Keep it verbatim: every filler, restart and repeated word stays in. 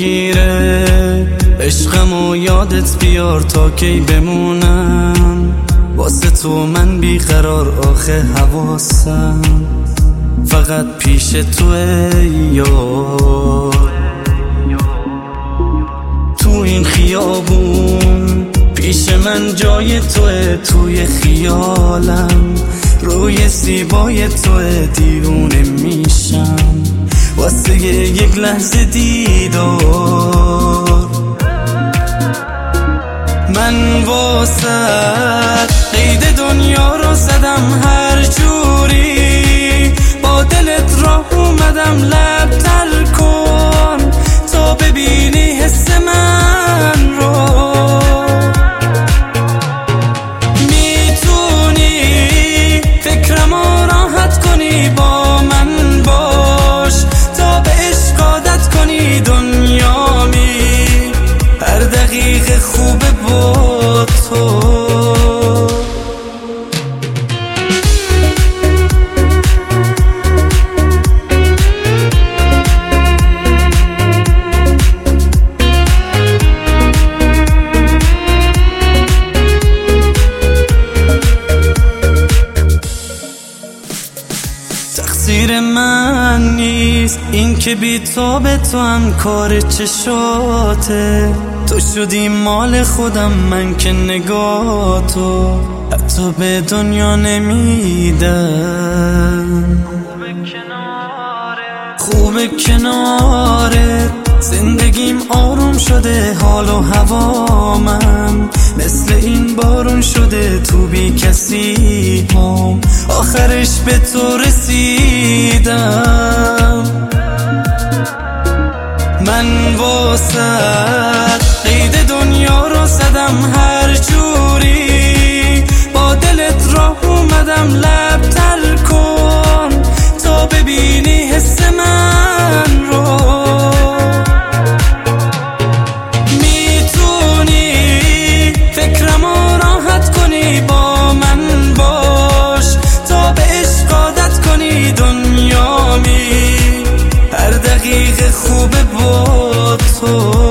میگیره عشقمو یادت بیار تا کی بمونم واسه تو من بیقرار آخه حواسم فقط پیش توه یار تو این خیابون پیش من جای توه توی خیالم روی زیبای توه دیوونه میشم واسه یک لحظه دیدار من واسه قید دنیا رو زدم هر جوری با دلت راه اومدم لب تر کن تا ببینی حس من رو میتونی فکرمو راحت کنی با من باش تا به عشق عادت کنی دنیامی هر دقیقه خوبه با تو تقصیر من نیست این که بی تو به تو هم کار چشاته تو شدی مال خودم من که نگاه تو حتی به دنیا نمیدم خوبه کناره زندگیم آروم شده حال و هوامم مثل این بارون شده تو بی کسی هم آخرش به تو رسیدم من واسه قید دنیا رو زدم هر جوری با دلت راه اومدم لب تر کن تا ببینی حس من رو میتونی فکرمو راحت کنی با من باش تا به عشق عادت کنی دنیامی هر دقیقه خوبه با تو